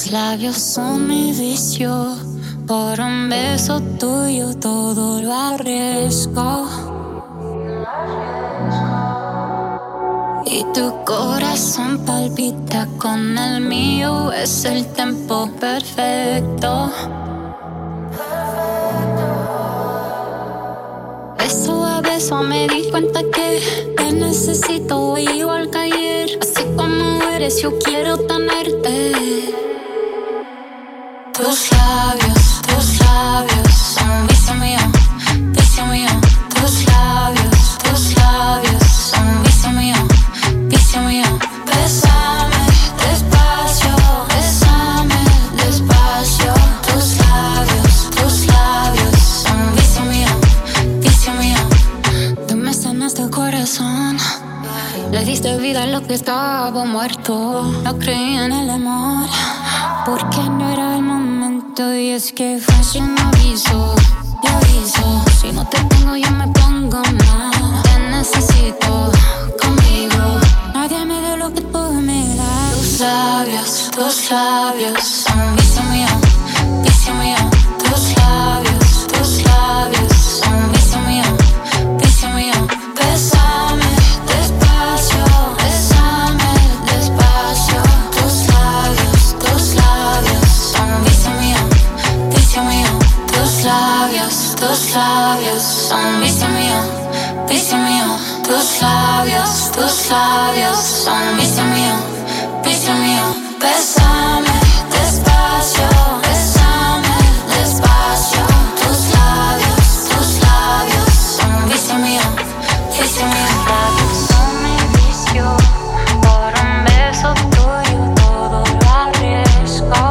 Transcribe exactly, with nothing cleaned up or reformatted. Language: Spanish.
Tus labios son mi vicio, por un beso tuyo todo lo arriesgo. Y tu corazón palpita con el mío, es el tiempo perfecto. Beso a beso me di cuenta que te necesito igual que ayer. Así como eres yo quiero tenerte. Tus labios, tus labios son vicio mío, vicio mío. Tus labios, tus labios son vicio mío, vicio mío. Bésame despacio, bésame despacio. Tus labios, tus labios son vicio mío, vicio mío. Tú me sanaste el corazón, le diste vida a lo que estaba muerto. No creí en el amor porque no era el momento. Y es que fácil no aviso, yo aviso. Si no te tengo yo me pongo mal. Te necesito conmigo, nadie me da lo que tú me das. Tus labios, tus labios son vicio mío, vicio mío. Tus labios, tus labios son vicio mío, vicio mío. Bésame despacio, bésame despacio. Tus labios, tus labios son vicio mío, vicio mío. Tus labios, tus labios son vicio mío, vicio mío. Tus labios, tus labios son vicio mío, vicio mío. Bésame despacio, bésame despacio. Tus labios, tus labios son vicio mío, vicio mío. Tus labios son mi vicio, por un beso tuyo todo lo arriesgo.